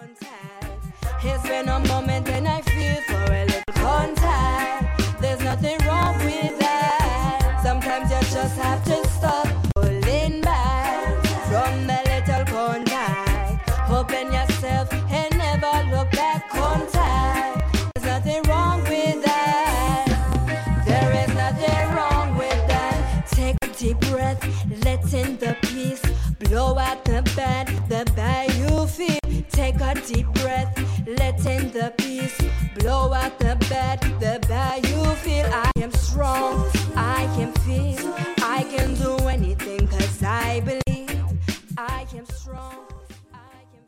It's been a moment and I feel for a little contact. There's nothing wrong with that. Sometimes you just have to stop pulling back from the little contact. Open yourself and never look back. Contact. There's nothing wrong with that. There is nothing wrong with that. Take a deep breath, let in the peace. Blow out the bad you feel. Take a deep breath, let in the peace. Blow out the bad you feel. I am strong.